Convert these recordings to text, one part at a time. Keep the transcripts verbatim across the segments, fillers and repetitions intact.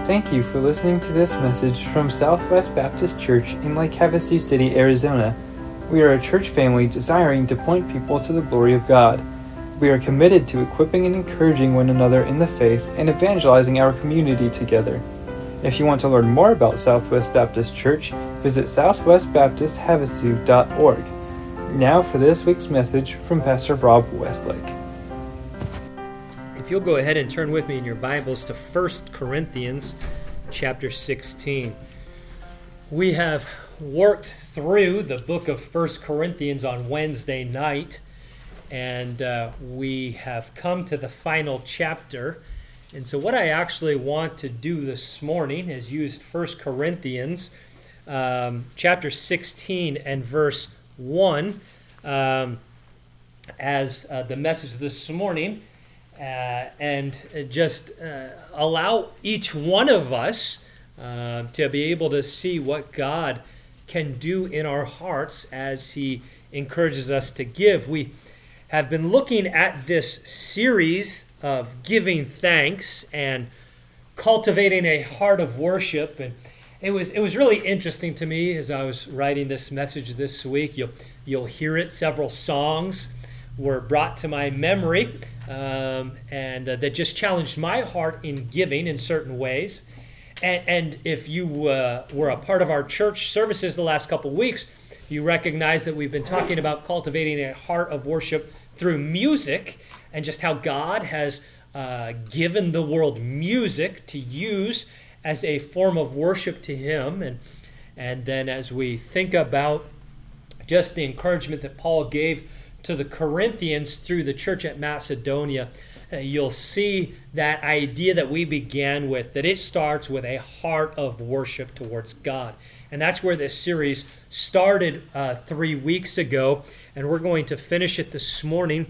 Thank you for listening to this message from Southwest Baptist Church in Lake Havasu City, Arizona. We are a church family desiring to point people to the glory of God. We are committed to equipping and encouraging one another in the faith and evangelizing our community together. If you want to learn more about Southwest Baptist Church, visit southwest baptist havasu dot org. Now for this week's message from Pastor Rob Westlake. If you'll go ahead and turn with me in your Bibles to First Corinthians chapter sixteen. We have worked through the book of First Corinthians on Wednesday night, and uh, we have come to the final chapter. And so what I actually want to do this morning is use First Corinthians um, chapter sixteen and verse one um, as uh, the message this morning. Uh, and just uh, allow each one of us uh, to be able to see what God can do in our hearts as He encourages us to give. We have been looking at this series of giving thanks and cultivating a heart of worship, and it was it was really interesting to me as I was writing this message this week. You'll you'll hear it. Several songs were brought to my memory. Um, and uh, that just challenged my heart in giving in certain ways. And, and if you uh, were a part of our church services the last couple weeks, you recognize that we've been talking about cultivating a heart of worship through music and just how God has uh, given the world music to use as a form of worship to Him. And, and then as we think about just the encouragement that Paul gave to the Corinthians through the church at Macedonia, uh, you'll see that idea that we began with, that it starts with a heart of worship towards God. And that's where this series started uh, three weeks ago, and we're going to finish it this morning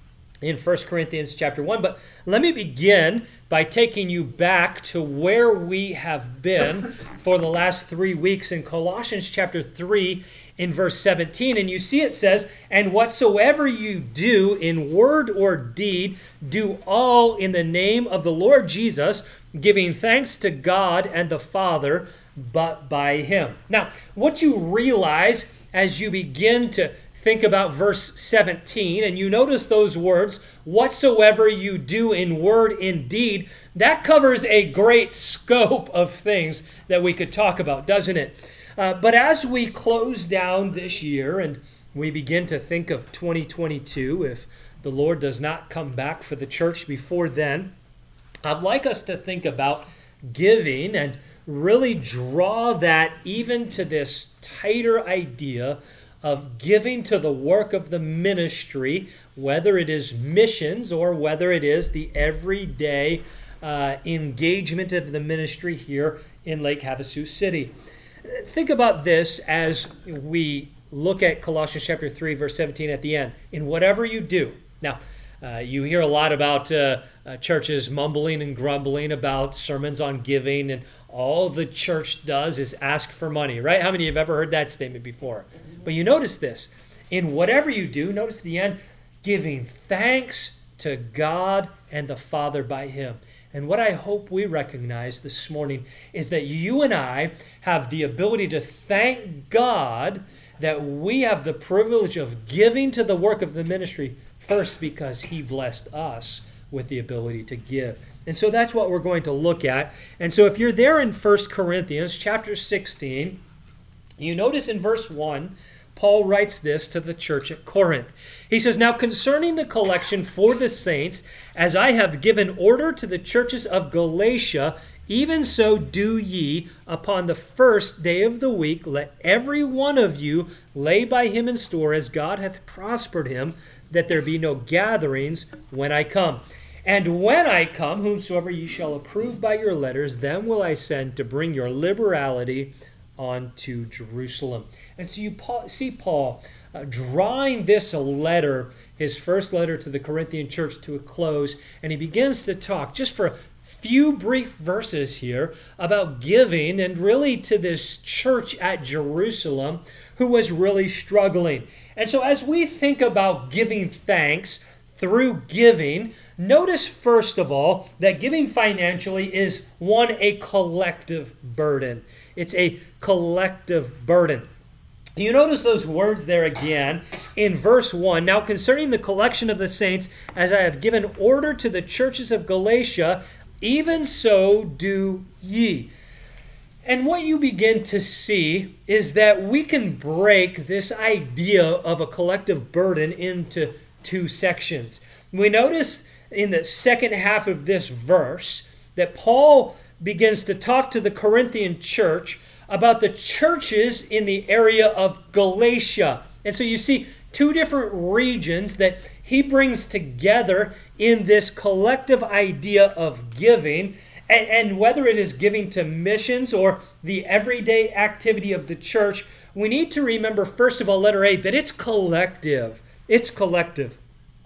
in First Corinthians chapter one. But let me begin by taking you back to where we have been for the last three weeks in Colossians chapter three in verse seventeen. And you see it says, "And whatsoever you do in word or deed, do all in the name of the Lord Jesus, giving thanks to God and the Father, but by Him." Now, what you realize as you begin to think about verse seventeen, and you notice those words, whatsoever you do in word, in deed, that covers a great scope of things that we could talk about, doesn't it? Uh, but as we close down this year and we begin to think of twenty twenty-two, if the Lord does not come back for the church before then, I'd like us to think about giving and really draw that even to this tighter idea of giving to the work of the ministry, whether it is missions or whether it is the everyday uh, engagement of the ministry here in Lake Havasu City. Think about this as we look at Colossians chapter three, verse seventeen at the end. In whatever you do. Now, uh, you hear a lot about uh, uh, churches mumbling and grumbling about sermons on giving, and all the church does is ask for money, right? How many have ever heard that statement before? But you notice this. In whatever you do, notice the end, giving thanks to God and the Father by Him. And what I hope we recognize this morning is that you and I have the ability to thank God that we have the privilege of giving to the work of the ministry, first because He blessed us with the ability to give. And so that's what we're going to look at. And so if you're there in First Corinthians chapter sixteen, you notice in verse one, Paul writes this to the church at Corinth. He says, "Now concerning the collection for the saints, as I have given order to the churches of Galatia, even so do ye upon the first day of the week. Let every one of you lay by him in store, as God hath prospered him, that there be no gatherings when I come. And when I come, whomsoever ye shall approve by your letters, them will I send to bring your liberality onto Jerusalem." And so you see Paul uh, drawing this letter, his first letter to the Corinthian church, to a close, and he begins to talk just for a few brief verses here about giving, and really to this church at Jerusalem who was really struggling. And so as we think about giving thanks through giving, notice first of all that giving financially is, one, a collective burden. It's a collective burden. You notice those words there again in verse one. Now concerning the collection of the saints, as I have given order to the churches of Galatia, even so do ye. And what you begin to see is that we can break this idea of a collective burden into two sections. We notice in the second half of this verse that Paul begins to talk to the Corinthian church about the churches in the area of Galatia. And so you see two different regions that he brings together in this collective idea of giving, and, and whether it is giving to missions or the everyday activity of the church, we need to remember, first of all, letter A, that it's collective. It's collective.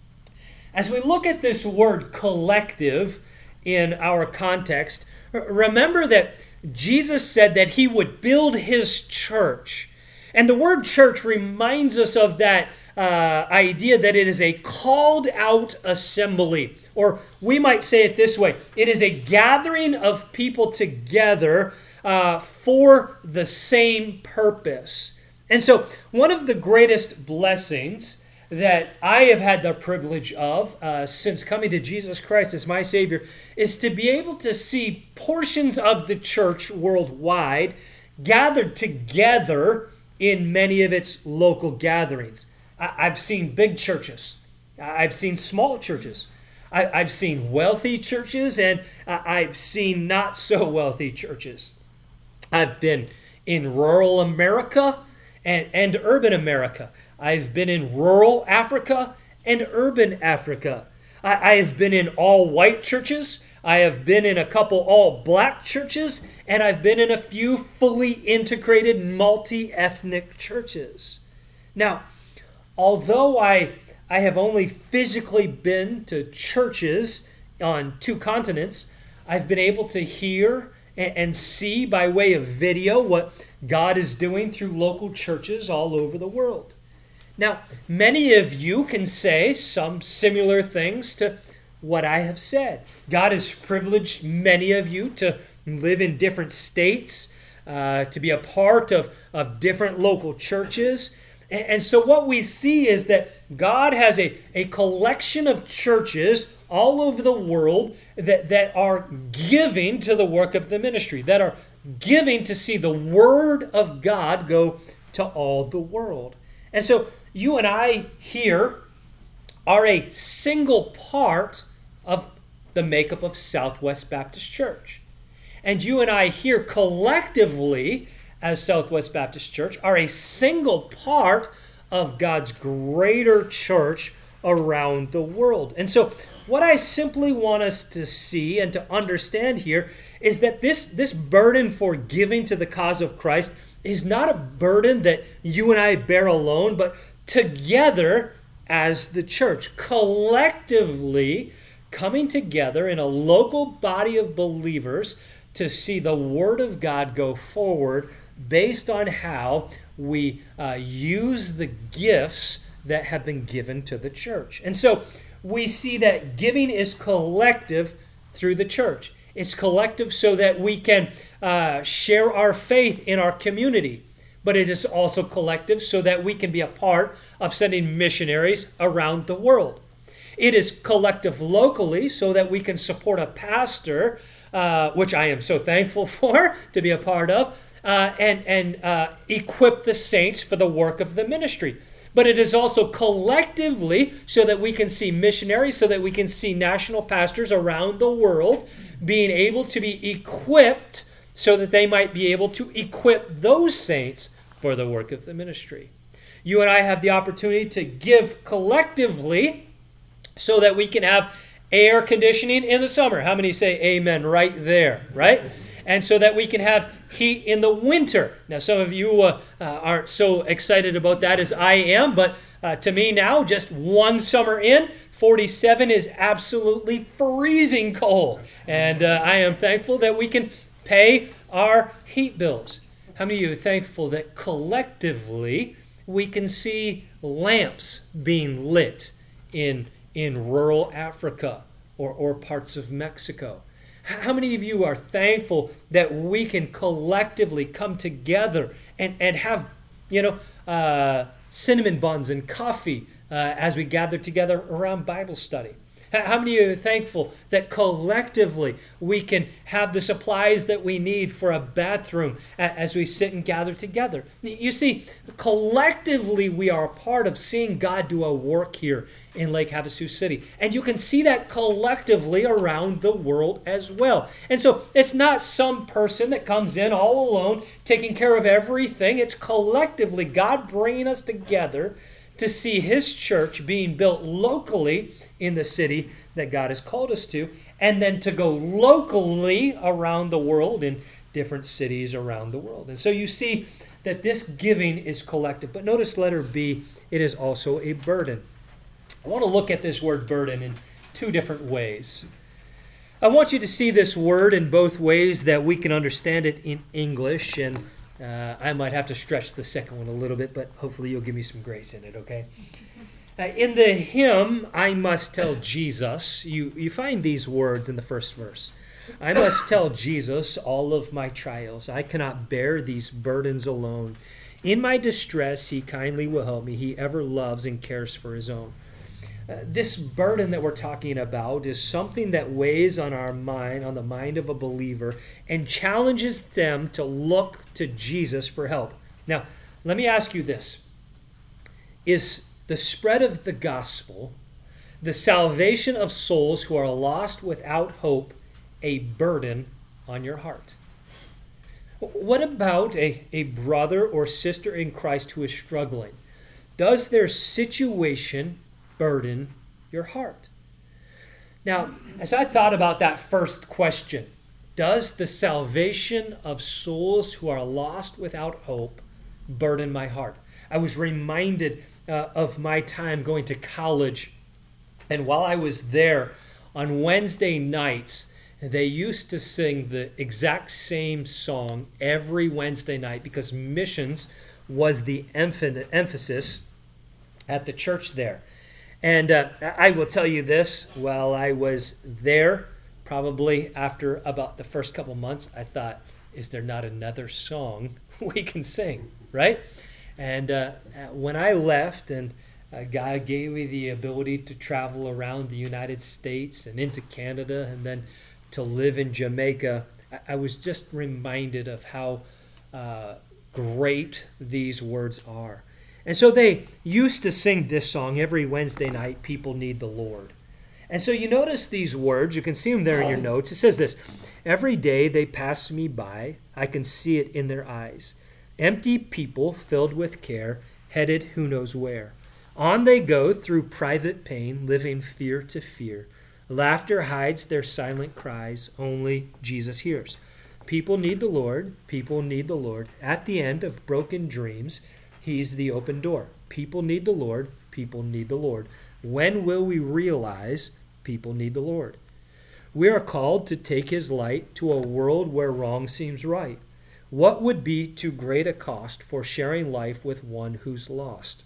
As we look at this word collective in our context, remember that Jesus said that he would build his church. And the word church reminds us of that uh, idea that it is a called out assembly. Or we might say it this way. It is a gathering of people together uh, for the same purpose. And so one of the greatest blessings that I have had the privilege of uh, since coming to Jesus Christ as my Savior is to be able to see portions of the church worldwide gathered together in many of its local gatherings. I- I've seen big churches. I've seen small churches. I- I've seen wealthy churches, and I- I've seen not so wealthy churches. I've been in rural America and, and urban America. I've been in rural Africa and urban Africa. I, I have been in all white churches. I have been in a couple all black churches. And I've been in a few fully integrated multi-ethnic churches. Now, although I, I have only physically been to churches on two continents, I've been able to hear and, and see by way of video what God is doing through local churches all over the world. Now, many of you can say some similar things to what I have said. God has privileged many of you to live in different states, uh, to be a part of, of different local churches. And, and so what we see is that God has a, a collection of churches all over the world that, that are giving to the work of the ministry, that are giving to see the Word of God go to all the world. And so you and I here are a single part of the makeup of Southwest Baptist Church. And you and I here collectively as Southwest Baptist Church are a single part of God's greater church around the world. And so what I simply want us to see and to understand here is that this, this burden for giving to the cause of Christ is not a burden that you and I bear alone, but together as the church, collectively coming together in a local body of believers to see the Word of God go forward based on how we uh, use the gifts that have been given to the church. And so we see that giving is collective through the church. It's collective so that we can uh, share our faith in our community. But it is also collective so that we can be a part of sending missionaries around the world. It is collective locally so that we can support a pastor, uh, which I am so thankful for to be a part of, uh, and, and uh, equip the saints for the work of the ministry. But it is also collectively so that we can see missionaries, so that we can see national pastors around the world being able to be equipped so that they might be able to equip those saints for the work of the ministry. You and I have the opportunity to give collectively so that we can have air conditioning in the summer. How many say amen right there, right? And so that we can have heat in the winter. Now, some of you uh, uh, aren't so excited about that as I am, but uh, to me now, just one summer in, forty-seven is absolutely freezing cold. And uh, I am thankful that we can pay our heat bills. How many of you are thankful that collectively we can see lamps being lit in, in rural Africa or, or parts of Mexico? How many of you are thankful that we can collectively come together and, and have, you know, uh, cinnamon buns and coffee uh, as we gather together around Bible study? How many of you are thankful that collectively we can have the supplies that we need for a bathroom as we sit and gather together? You see, collectively we are a part of seeing God do a work here in Lake Havasu City. And you can see that collectively around the world as well. And so it's not some person that comes in all alone taking care of everything. It's collectively God bringing us together to see His church being built locally in the city that God has called us to, and then to go locally around the world in different cities around the world. And so you see that this giving is collective. But notice letter B, it is also a burden. I want to look at this word burden in two different ways. I want you to see this word in both ways that we can understand it in English, and Uh, I might have to stretch the second one a little bit, but hopefully you'll give me some grace in it, okay? Uh, in the hymn, I Must Tell Jesus, you, you find these words in the first verse. I must tell Jesus all of my trials. I cannot bear these burdens alone. In my distress, He kindly will help me. He ever loves and cares for His own. Uh, this burden that we're talking about is something that weighs on our mind, on the mind of a believer, and challenges them to look to Jesus for help. Now, let me ask you this. Is the spread of the gospel, the salvation of souls who are lost without hope, a burden on your heart? What about a, a brother or sister in Christ who is struggling? Does their situation burden your heart? Now, as I thought about that first question, does the salvation of souls who are lost without hope burden my heart? I was reminded uh, of my time going to college, and while I was there on Wednesday nights, they used to sing the exact same song every Wednesday night because missions was the emphasis at the church there. And uh, I will tell you this, while I was there, probably after about the first couple months, I thought, is there not another song we can sing, right? And uh, when I left and uh, God gave me the ability to travel around the United States and into Canada and then to live in Jamaica, I, I was just reminded of how uh, great these words are. And so they used to sing this song every Wednesday night, People Need the Lord. And so you notice these words, you can see them there in your notes. It says this, every day they pass me by, I can see it in their eyes. Empty people filled with care, headed who knows where. On they go through private pain, living fear to fear. Laughter hides their silent cries, only Jesus hears. People need the Lord, people need the Lord. At the end of broken dreams, He's the open door. People need the Lord. People need the Lord. When will we realize people need the Lord? We are called to take His light to a world where wrong seems right. What would be too great a cost for sharing life with one who's lost?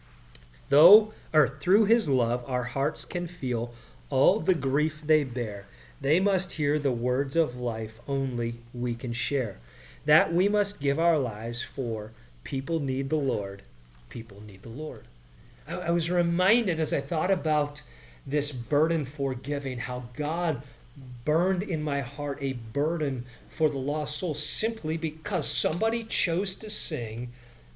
Though, or through His love, our hearts can feel all the grief they bear. They must hear the words of life only we can share. That we must give our lives for. People need the Lord. People need the Lord. I, I was reminded as I thought about this burden for giving, how God burned in my heart a burden for the lost soul simply because somebody chose to sing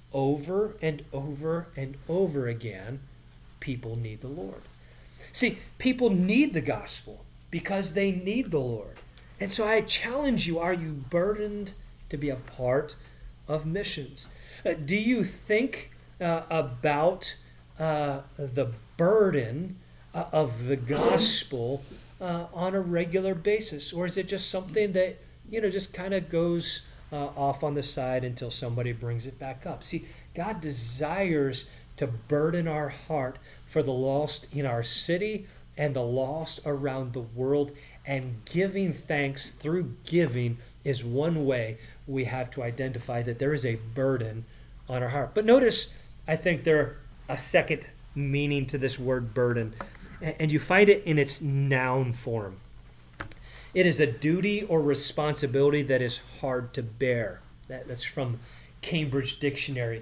over and over and over again, people need the Lord. See, people need the gospel because they need the Lord. And so I challenge you, are you burdened to be a part of missions? Uh, do you think uh, about uh, the burden uh, of the gospel uh, on a regular basis? Or is it just something that, you know, just kind of goes uh, off on the side until somebody brings it back up? See, God desires to burden our heart for the lost in our city and the lost around the world, and giving thanks through giving is one way we have to identify that there is a burden on our heart. But notice, I think there a second meaning to this word burden, and you find it in its noun form. It is a duty or responsibility that is hard to bear. That, that's from Cambridge Dictionary.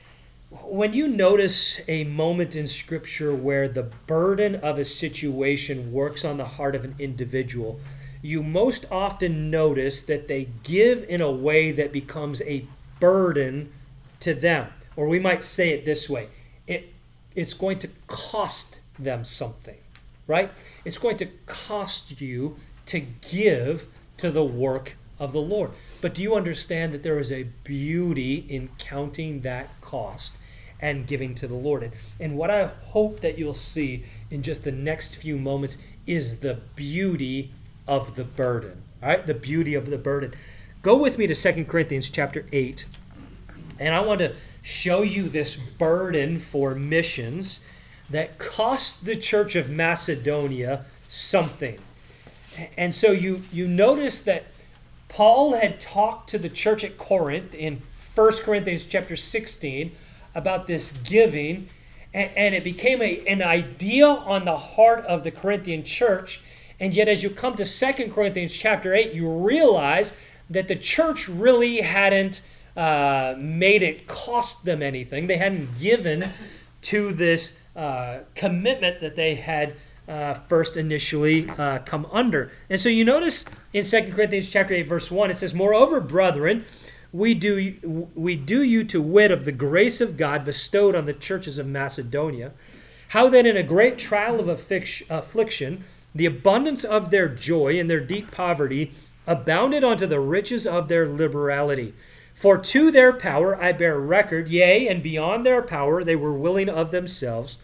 When you notice a moment in Scripture where the burden of a situation works on the heart of an individual, you most often notice that they give in a way that becomes a burden to them. Or we might say it this way. It, it's going to cost them something, right? It's going to cost you to give to the work of the Lord. But do you understand that there is a beauty in counting that cost and giving to the Lord? And, and what I hope that you'll see in just the next few moments is the beauty of the burden. All right, the beauty of the burden. Go with me to Second Corinthians chapter eight. And I want to show you this burden for missions that cost the church of Macedonia something. And so you, you notice that Paul had talked to the church at Corinth in First Corinthians chapter sixteen about this giving, and, and it became a, an idea on the heart of the Corinthian church. And yet as you come to Second Corinthians chapter eight, you realize that the church really hadn't uh, made it cost them anything. They hadn't given to this uh, commitment that they had Uh, first initially uh, come under. And so you notice in Second Corinthians chapter eight, verse one, it says, "Moreover, brethren, we do we do you to wit of the grace of God bestowed on the churches of Macedonia, how that in a great trial of affliction, the abundance of their joy and their deep poverty abounded unto the riches of their liberality. For to their power I bear record, yea, and beyond their power they were willing of themselves,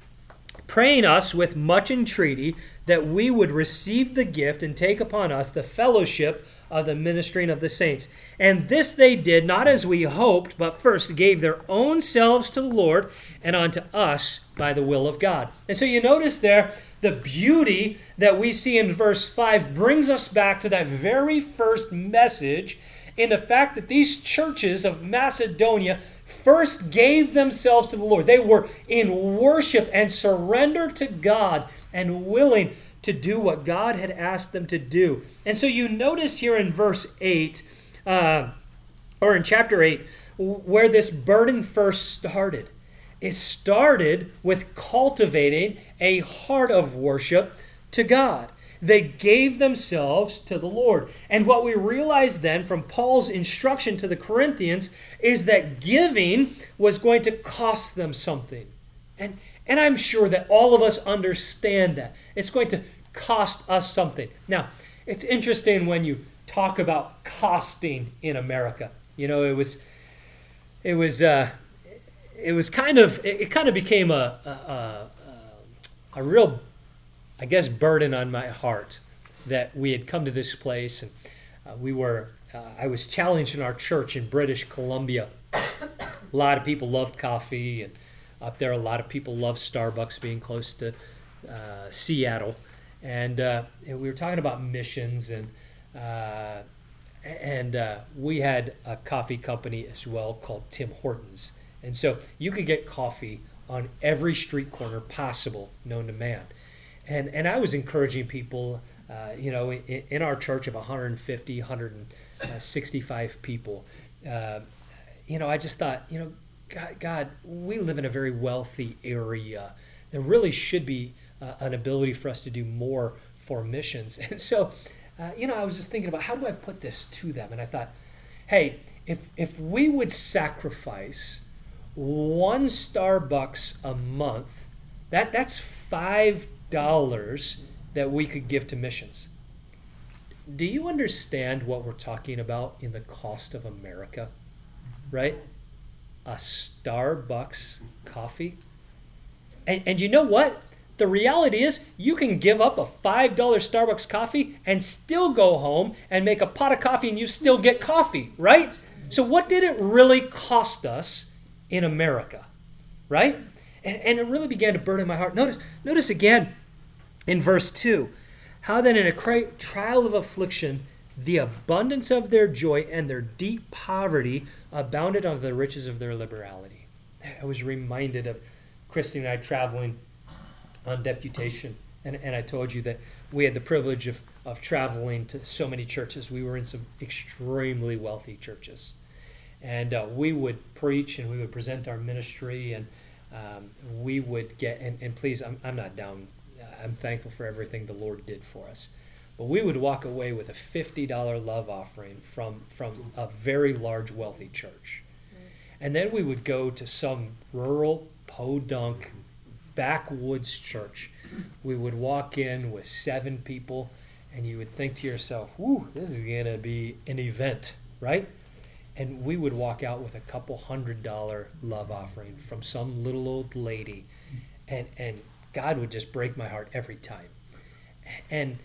praying us with much entreaty that we would receive the gift and take upon us the fellowship of the ministering of the saints. And this they did not as we hoped, but first gave their own selves to the Lord and unto us by the will of God." And so you notice there the beauty that we see in verse five brings us back to that very first message in the fact that these churches of Macedonia first gave themselves to the Lord. They were in worship and surrender to God and willing to do what God had asked them to do. And so you notice here in verse eight, uh, or in chapter eight, where this burden first started. It started with cultivating a heart of worship to God. They gave themselves to the Lord. And what we realize then from Paul's instruction to the Corinthians is that giving was going to cost them something. And, and I'm sure that all of us understand that. It's going to cost us something. Now, it's interesting when you talk about costing in America. You know, it was, it was, uh, it was kind of, it, it kind of became a, a, a, a real, I guess, burden on my heart that we had come to this place, and uh, we were, uh, I was challenged in our church in British Columbia. A lot of people loved coffee, and up there a lot of people loved Starbucks being close to uh, Seattle. And, uh, and we were talking about missions, and uh, and uh, we had a coffee company as well called Tim Hortons. And so you could get coffee on every street corner possible known to man. And and I was encouraging people, uh, you know, in, in our church of one hundred fifty, one hundred sixty-five people, uh, you know, I just thought, you know, God, God, we live in a very wealthy area. There really should be uh, an ability for us to do more for missions. And so, uh, you know, I was just thinking about how do I put this to them? And I thought, hey, if if we would sacrifice one Starbucks a month, that that's five dollars that we could give to missions. Do you understand what we're talking about in the cost of America? Right? A Starbucks coffee. And and you know what? The reality is you can give up a five dollar Starbucks coffee and still go home and make a pot of coffee and you still get coffee, right? So what did it really cost us in America, right? And, and it really began to burden my heart. Notice, notice again in verse two, how that in a great trial of affliction, the abundance of their joy and their deep poverty abounded unto the riches of their liberality. I was reminded of Christy and I traveling on deputation. And, and I told you that we had the privilege of, of traveling to so many churches. We were in some extremely wealthy churches. And uh, we would preach and we would present our ministry, and um, we would get, and, and please, I'm, I'm not down. I'm thankful for everything the Lord did for us. But we would walk away with a fifty dollars love offering from, from a very large, wealthy church. And then we would go to some rural, podunk, backwoods church. We would walk in with seven people, and you would think to yourself, whew, this is going to be an event, right? And we would walk out with a couple hundred dollar love offering from some little old lady. And, and God would just break my heart every time. And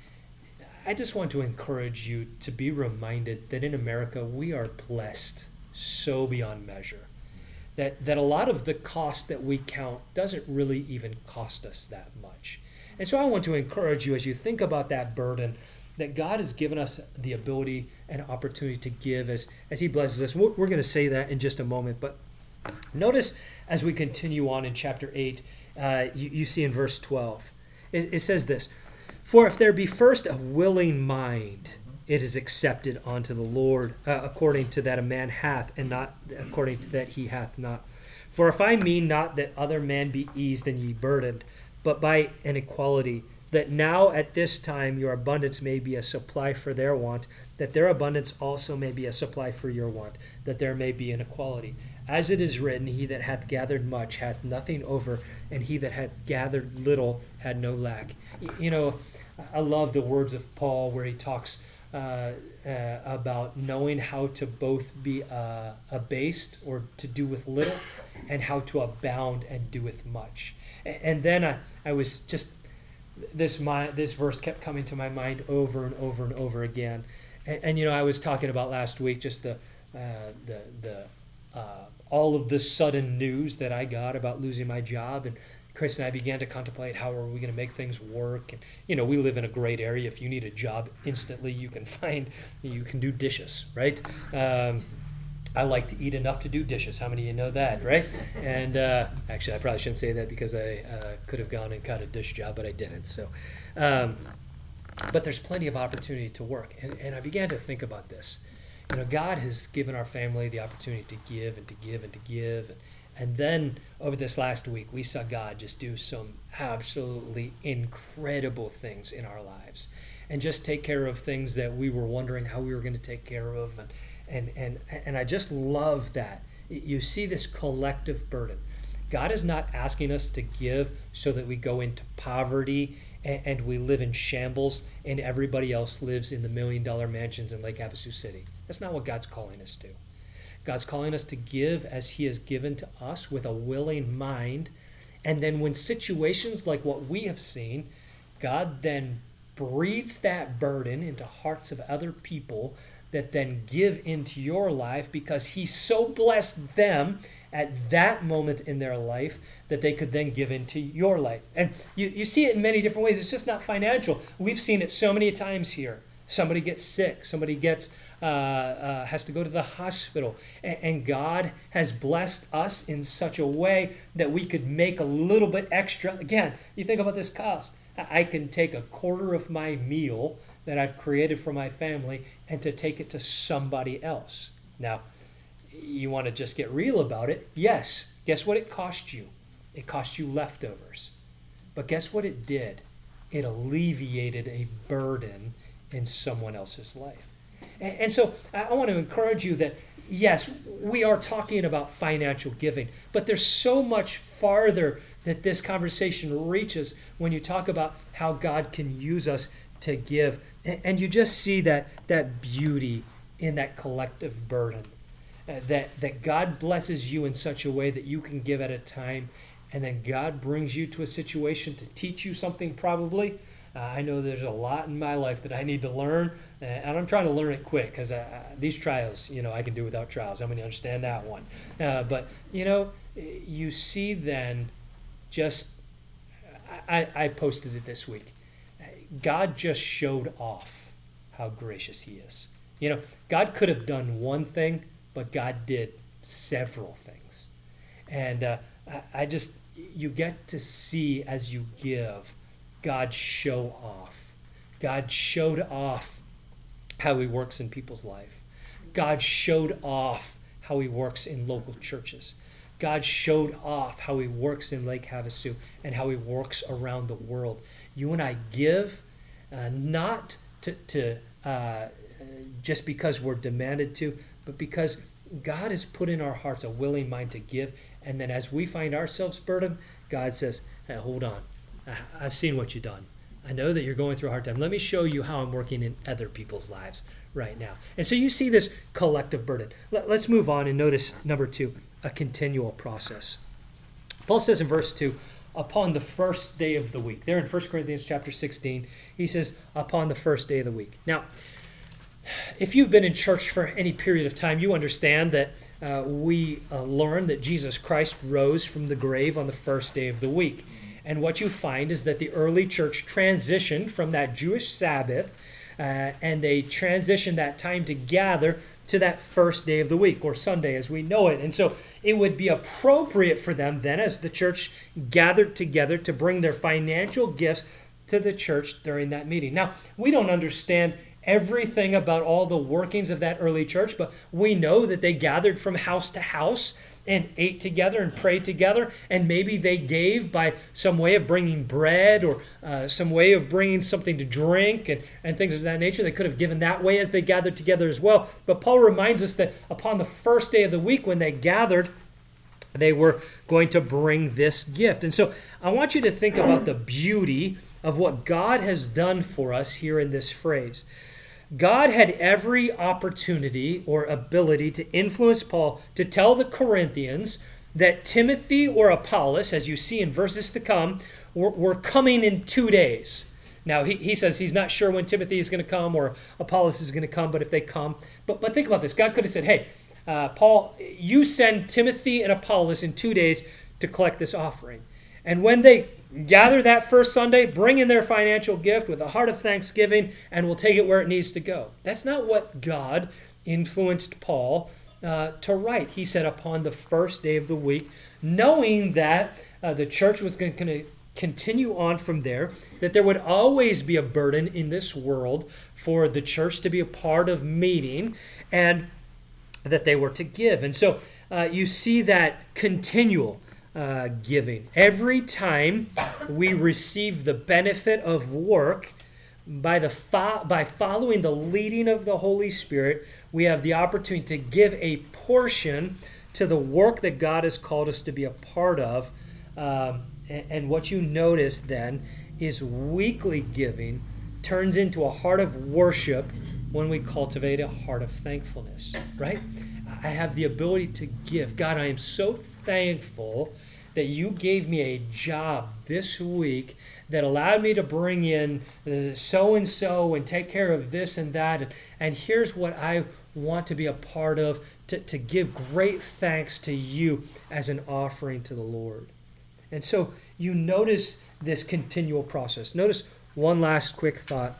I just want to encourage you to be reminded that in America, we are blessed so beyond measure. That, that a lot of the cost that we count doesn't really even cost us that much. And so I want to encourage you as you think about that burden, that God has given us the ability and opportunity to give as, as he blesses us. We're, we're going to say that in just a moment. But notice as we continue on in chapter eight, uh, you, you see in verse twelve, it, it says this, "For if there be first a willing mind, it is accepted unto the Lord, uh, according to that a man hath, and not according to that he hath not. For if I mean not that other man be eased and ye burdened, but by an equality, that now at this time your abundance may be a supply for their want, that their abundance also may be a supply for your want, that there may be an equality. As it is written, he that hath gathered much hath nothing over, and he that hath gathered little had no lack." You know, I love the words of Paul where he talks Uh, uh, about knowing how to both be uh, abased or to do with little, and how to abound and do with much. And, and then I, I was just, this my, this verse kept coming to my mind over and over and over again. And, and you know, I was talking about last week just the uh, the the uh, all of the sudden news that I got about losing my job, and Chris and I began to contemplate how are we going to make things work. And, you know, we live in a great area. If you need a job instantly, you can find, you can do dishes, right? Um, I like to eat enough to do dishes. How many of you know that, right? And uh, actually, I probably shouldn't say that because I uh, could have gone and got a dish job, but I didn't. So, um, but there's plenty of opportunity to work. And, and I began to think about this. You know, God has given our family the opportunity to give and to give and to give. And, And then over this last week, we saw God just do some absolutely incredible things in our lives, and just take care of things that we were wondering how we were going to take care of. And and and, and I just love that. You see this collective burden. God is not asking us to give so that we go into poverty and, and we live in shambles and everybody else lives in the million dollar mansions in Lake Havasu City. That's not what God's calling us to. God's calling us to give as he has given to us with a willing mind. And then when situations like what we have seen, God then breeds that burden into hearts of other people that then give into your life because he so blessed them at that moment in their life that they could then give into your life. And you, you see it in many different ways. It's just not financial. We've seen it so many times here. Somebody gets sick. Somebody gets uh, uh, has to go to the hospital. And, and God has blessed us in such a way that we could make a little bit extra. Again, you think about this cost. I can take a quarter of my meal that I've created for my family and to take it to somebody else. Now, you want to just get real about it? Yes. Guess what it cost you? It cost you leftovers. But guess what it did? It alleviated a burden in someone else's life. And, and so I want to encourage you that, yes, we are talking about financial giving, but there's so much farther that this conversation reaches when you talk about how God can use us to give. And, and you just see that, that beauty in that collective burden, uh, that, that God blesses you in such a way that you can give at a time, and then God brings you to a situation to teach you something probably. Uh, I know there's a lot in my life that I need to learn, uh, and I'm trying to learn it quick because these trials, you know, I can do without trials. I'm going to understand that one. Uh, but, you know, you see then just, I, I posted it this week. God just showed off how gracious he is. You know, God could have done one thing, but God did several things. And uh, I, I just, you get to see as you give, God show off. God showed off how he works in people's life. God showed off how he works in local churches. God showed off how he works in Lake Havasu and how he works around the world. You and I give uh, not to, to uh, just because we're demanded to, but because God has put in our hearts a willing mind to give. And then as we find ourselves burdened, God says, hey, hold on. I, I've seen what you've done. I know that you're going through a hard time. Let me show you how I'm working in other people's lives right now. And so you see this collective burden. Let, let's move on and notice number two, a continual process. Paul says in verse two, upon the first day of the week. There in First Corinthians chapter sixteen, he says, upon the first day of the week. Now, if you've been in church for any period of time, you understand that uh, we uh, learn that Jesus Christ rose from the grave on the first day of the week. And what you find is that the early church transitioned from that Jewish Sabbath, uh, and they transitioned that time to gather to that first day of the week, or Sunday as we know it. And so it would be appropriate for them then, as the church gathered together, to bring their financial gifts to the church during that meeting. Now, we don't understand everything about all the workings of that early church, but we know that they gathered from house to house and ate together and prayed together, and maybe they gave by some way of bringing bread or uh, some way of bringing something to drink and, and things of that nature. They could have given that way as they gathered together as well. But Paul reminds us that upon the first day of the week when they gathered, they were going to bring this gift. And so I want you to think about the beauty of what God has done for us here in this phrase. God had every opportunity or ability to influence Paul to tell the Corinthians that Timothy or Apollos, as you see in verses to come, were, were coming in two days. Now, he, he says he's not sure when Timothy is going to come or Apollos is going to come, but if they come. But, but think about this. God could have said, hey, uh, Paul, you send Timothy and Apollos in two days to collect this offering. And when they gather that first Sunday, bring in their financial gift with a heart of thanksgiving, and we'll take it where it needs to go. That's not what God influenced Paul uh, to write. He said upon the first day of the week, knowing that uh, the church was going to continue on from there, that there would always be a burden in this world for the church to be a part of meeting, and that they were to give. And so uh, you see that continual Uh, giving. Every time we receive the benefit of work by the fo- by following the leading of the Holy Spirit, we have the opportunity to give a portion to the work that God has called us to be a part of. Um, and, and what you notice then is weekly giving turns into a heart of worship when we cultivate a heart of thankfulness, right? I have the ability to give. God, I am so thankful that you gave me a job this week that allowed me to bring in uh, so-and-so and take care of this and that. And, and here's what I want to be a part of, to, to give great thanks to you as an offering to the Lord. And so you notice this continual process. Notice one last quick thought.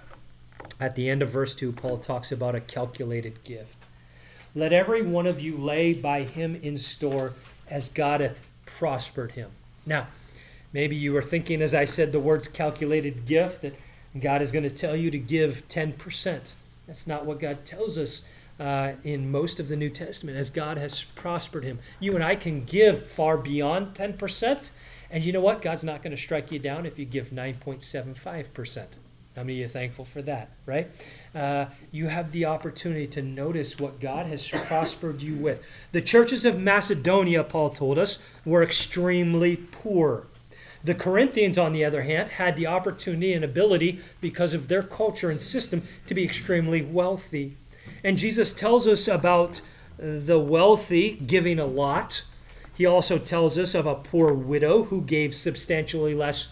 At the end of verse two, Paul talks about a calculated gift. Let every one of you lay by him in store as God hath prospered him. Now, maybe you were thinking as I said the words calculated gift that God is going to tell you to give ten percent. That's not what God tells us uh, in most of the New Testament, as God has prospered him. You and I can give far beyond ten percent, and you know what? God's not going to strike you down if you give nine point seven five percent. How many of you are thankful for that, right? Uh, you have the opportunity to notice what God has prospered you with. The churches of Macedonia, Paul told us, were extremely poor. The Corinthians, on the other hand, had the opportunity and ability, because of their culture and system, to be extremely wealthy. And Jesus tells us about the wealthy giving a lot. He also tells us of a poor widow who gave substantially less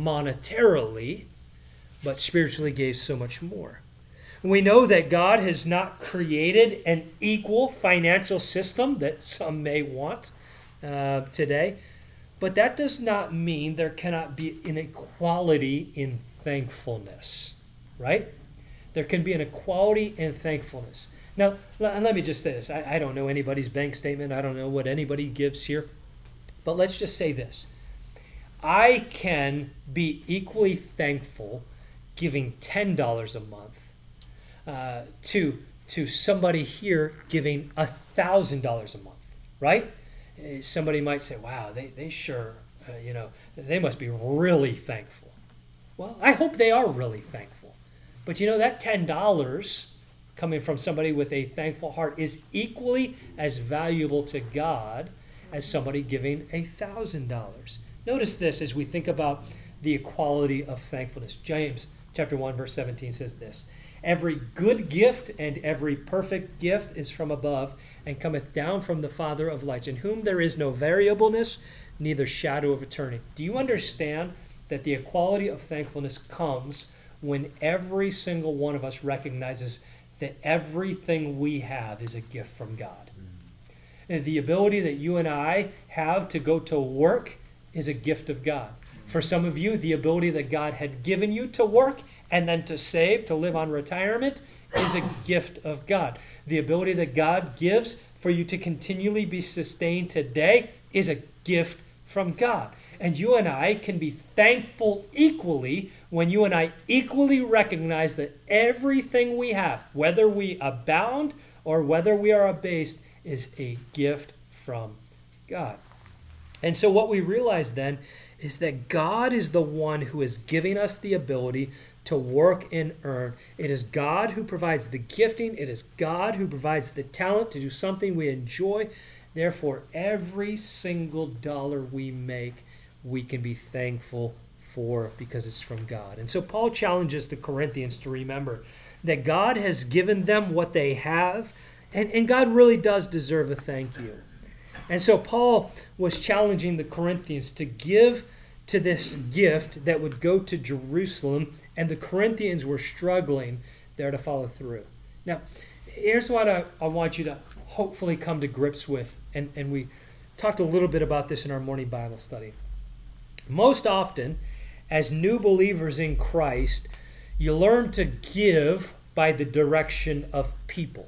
monetarily, but spiritually gave so much more. We know that God has not created an equal financial system that some may want uh, today, but that does not mean there cannot be inequality in thankfulness, right? There can be an equality in thankfulness. Now, let me just say this. I, I don't know anybody's bank statement. I don't know what anybody gives here. But let's just say this. I can be equally thankful giving ten dollars a month uh, to, to somebody here giving one thousand dollars a month, right? Somebody might say, wow, they, they sure, uh, you know, they must be really thankful. Well, I hope they are really thankful. But you know, that ten dollars coming from somebody with a thankful heart is equally as valuable to God as somebody giving one thousand dollars. Notice this as we think about the equality of thankfulness. James chapter one, verse seventeen says this, every good gift and every perfect gift is from above and cometh down from the Father of lights, in whom there is no variableness, neither shadow of turning. Do you understand that the equality of thankfulness comes when every single one of us recognizes that everything we have is a gift from God? And the ability that you and I have to go to work is a gift of God. For some of you, the ability that God had given you to work and then to save, to live on retirement, is a gift of God. The ability that God gives for you to continually be sustained today is a gift from God. And you and I can be thankful equally when you and I equally recognize that everything we have, whether we abound or whether we are abased, is a gift from God. And so what we realize then is that God is the one who is giving us the ability to work and earn. It is God who provides the gifting. It is God who provides the talent to do something we enjoy. Therefore, every single dollar we make, we can be thankful for because it's from God. And so Paul challenges the Corinthians to remember that God has given them what they have, and, and God really does deserve a thank you. And so Paul was challenging the Corinthians to give to this gift that would go to Jerusalem, and the Corinthians were struggling there to follow through. Now, here's what I, I want you to hopefully come to grips with, and, and we talked a little bit about this in our morning Bible study. Most often, as new believers in Christ, you learn to give by the direction of people.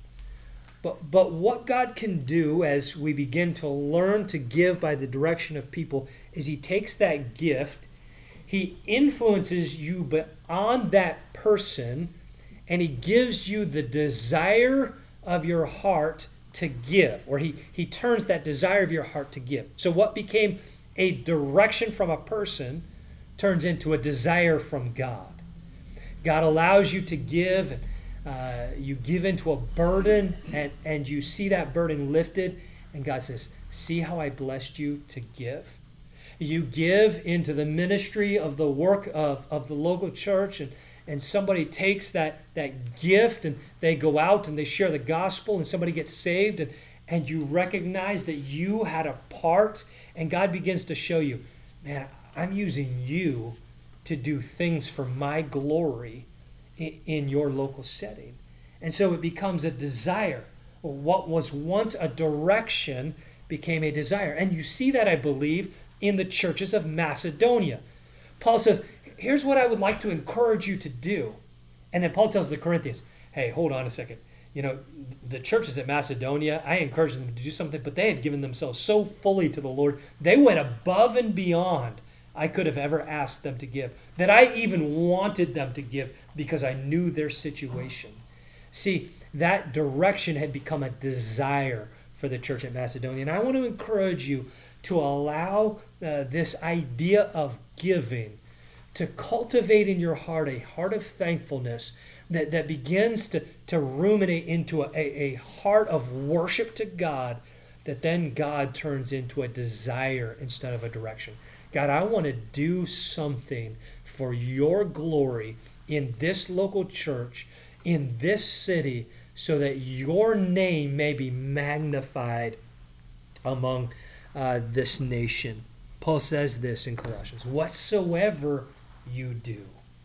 But, but what God can do as we begin to learn to give by the direction of people is he takes that gift, he influences you beyond that person, and he gives you the desire of your heart to give, or he, he turns that desire of your heart to give. So what became a direction from a person turns into a desire from God. God allows you to give, and uh, you give into a burden, and, and you see that burden lifted, and God says, see how I blessed you to give? You give into the ministry of the work of, of the local church, and, and somebody takes that, that gift, and they go out and they share the gospel, and somebody gets saved, and, and you recognize that you had a part, and God begins to show you, man, I'm using you to do things for my glory in, in your local setting. And so it becomes a desire. What was once a direction became a desire. And you see that, I believe, in the churches of Macedonia. Paul says, here's what I would like to encourage you to do. And then Paul tells the Corinthians, hey, hold on a second. You know, the churches at Macedonia, I encouraged them to do something, but they had given themselves so fully to the Lord. They went above and beyond I could have ever asked them to give, that I even wanted them to give because I knew their situation. See, that direction had become a desire for the church at Macedonia. And I want to encourage you to allow uh, this idea of giving to cultivate in your heart a heart of thankfulness that, that begins to, to ruminate into a, a, a heart of worship to God, that then God turns into a desire instead of a direction. God, I want to do something for your glory in this local church, in this city, so that your name may be magnified among uh, this nation. Paul says this in Colossians, whatsoever you do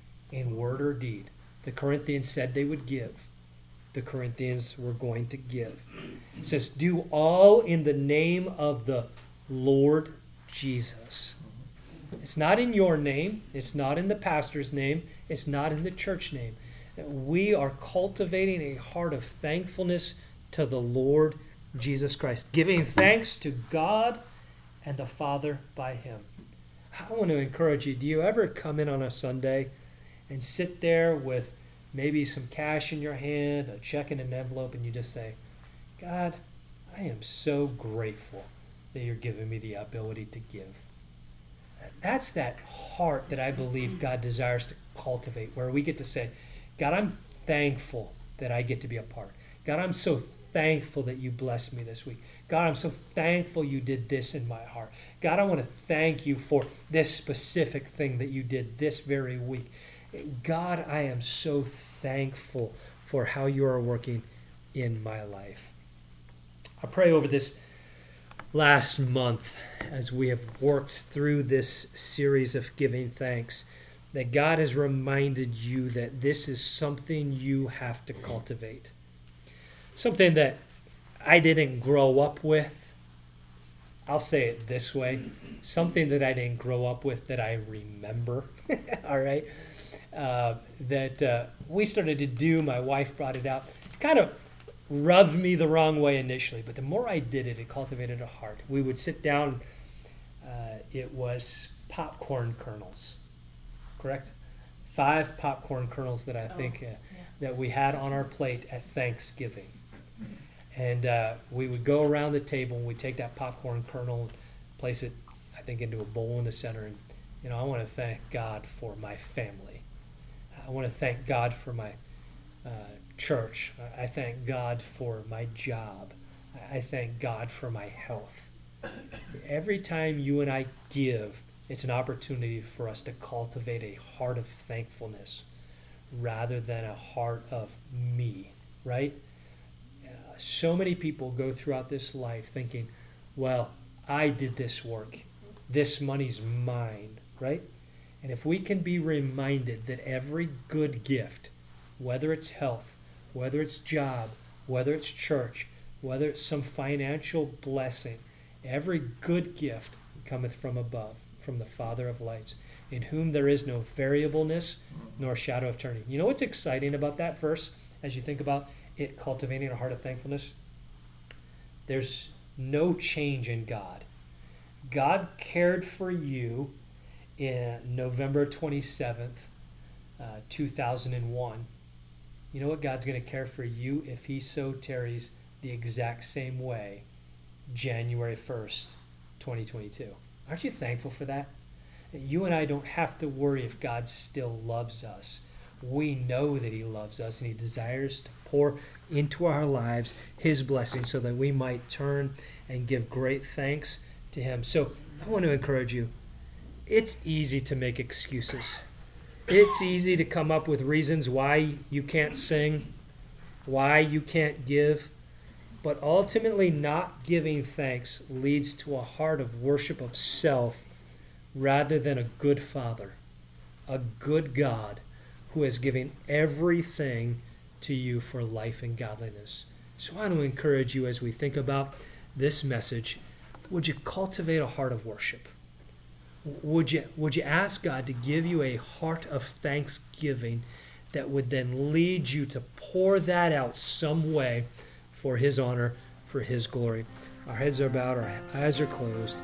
in word or deed. The Corinthians said they would give. The Corinthians were going to give. It says, do all in the name of the Lord Jesus. It's not in your name. It's not in the pastor's name. It's not in the church name. We are cultivating a heart of thankfulness to the Lord Jesus Christ, giving thanks to God and the Father by him. I want to encourage you, do you ever come in on a Sunday and sit there with maybe some cash in your hand, a check in an envelope, and you just say, God, I am so grateful that you're giving me the ability to give. That's that heart that I believe God desires to cultivate, where we get to say, God, I'm thankful that I get to be a part. God, I'm so thankful that you blessed me this week. God, I'm so thankful you did this in my heart. God, I want to thank you for this specific thing that you did this very week. God, I am so thankful for how you are working in my life. I pray over this last month as we have worked through this series of giving thanks, that God has reminded you that this is something you have to cultivate. Something that I didn't grow up with. I'll say it this way. Something that I didn't grow up with that I remember. All right? Uh, that uh, we started to do, my wife brought it out. It kind of rubbed me the wrong way initially, but the more I did it, it cultivated a heart. We would sit down. Uh, it was popcorn kernels. Correct? Five popcorn kernels that I think uh, yeah. that we had on our plate at Thanksgiving. And uh, we would go around the table and we'd take that popcorn kernel and place it, I think, into a bowl in the center. And, you know, I want to thank God for my family. I want to thank God for my uh, church. I thank God for my job. I thank God for my health. Every time you and I give, it's an opportunity for us to cultivate a heart of thankfulness rather than a heart of me, right? Uh, so many people go throughout this life thinking, well, I did this work. This money's mine, right? And if we can be reminded that every good gift, whether it's health, whether it's job, whether it's church, whether it's some financial blessing, every good gift cometh from above, from the Father of lights, in whom there is no variableness nor shadow of turning. You know what's exciting about that verse as you think about it cultivating a heart of thankfulness? There's no change in God. God cared for you in November twenty-seventh, uh, two thousand one. You know what? God's going to care for you if he so tarries the exact same way January first, twenty twenty-two. Aren't you thankful for that? You and I don't have to worry if God still loves us. We know that he loves us and he desires to pour into our lives his blessings so that we might turn and give great thanks to him. So I want to encourage you. It's easy to make excuses. It's easy to come up with reasons why you can't sing, why you can't give. But ultimately, not giving thanks leads to a heart of worship of self rather than a good Father, a good God who is giving everything to you for life and godliness. So I want to encourage you as we think about this message, would you cultivate a heart of worship? Would you, would you ask God to give you a heart of thanksgiving that would then lead you to pour that out some way for his honor, for his glory? Our heads are bowed, our eyes are closed.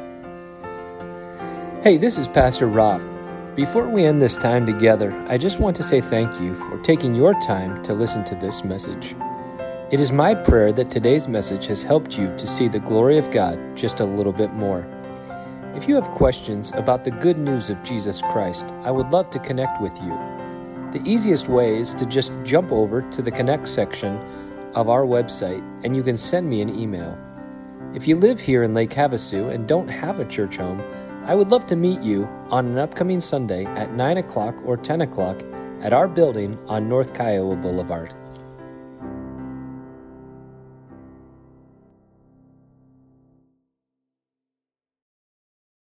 Hey, this is Pastor Rob. Before we end this time together, I just want to say thank you for taking your time to listen to this message. It is my prayer that today's message has helped you to see the glory of God just a little bit more. If you have questions about the good news of Jesus Christ, I would love to connect with you. The easiest way is to just jump over to the Connect section of our website and you can send me an email. If you live here in Lake Havasu and don't have a church home, I would love to meet you on an upcoming Sunday at nine o'clock or ten o'clock at our building on North Kiowa Boulevard.